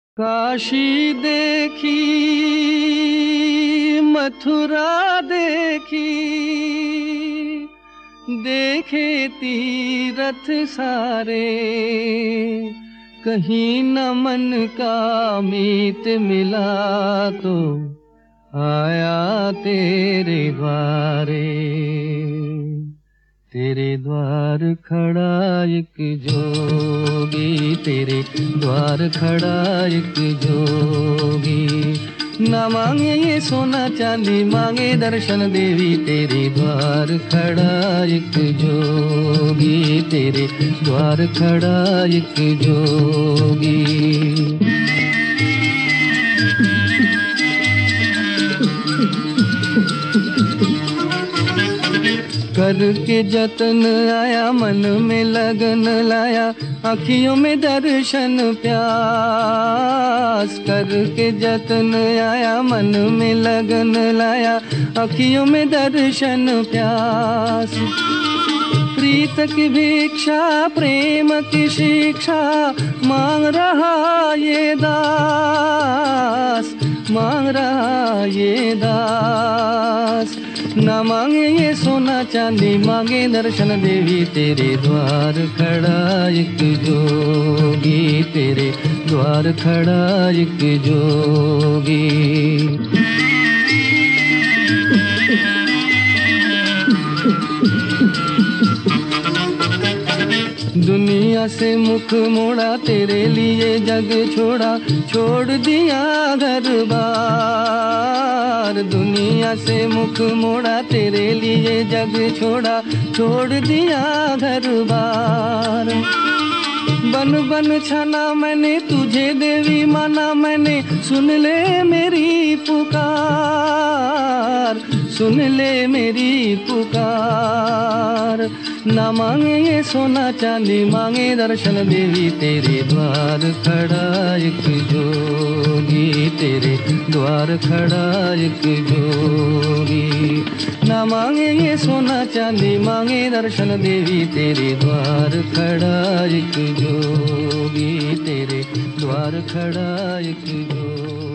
काशी देखी, मथुरा देखी, देखे तीरथ सारे, कहीं न मन का मीत मिला तो आया तेरे द्वारे। तेरे द्वार खड़ा एक जोगी, तेरे द्वार खड़ा एक जोगी। ना मांगे ये सोना चांदी, मांगे दर्शन देवी। तेरे द्वार खड़ा एक जोगी, तेरे द्वार खड़ा एक जोगी। करके जतन आया, मन में लगन लाया, आँखियों में दर्शन प्यास। करके जतन आया, मन में लगन लाया, आँखियों में दर्शन प्यास। प्रीत की भिक्षा, प्रेम की शिक्षा, मांग रहा ये दास, मांग रहा ये दास। ना मांगे ये सोना चांदी, मांगे दर्शन देवी। तेरे द्वार खड़ा एक जोगी, तेरे द्वार खड़ा एक जोगी। दुनिया से मुख मोड़ा, तेरे लिए जग छोड़ा, छोड़ दिया घर बार। दुनिया से मुख मोड़ा, तेरे लिए जग छोड़ा, छोड़ दिया घर बार। बन बन छाना मैंने तुझे देवी, माना मैंने, सुन ले मेरी पुकार, सुन ले मेरी पुकार। ना मांगे ये सोना चांदी, मांगे दर्शन देवी। तेरे द्वार खड़ा एक जोगी, तेरे द्वार खड़ा एक जोगी। ना मांगे ये सोना चांदी, मांगे दर्शन देवी। तेरे द्वार खड़ा एक जोगी, तेरे द्वार खड़ा एक जोगी।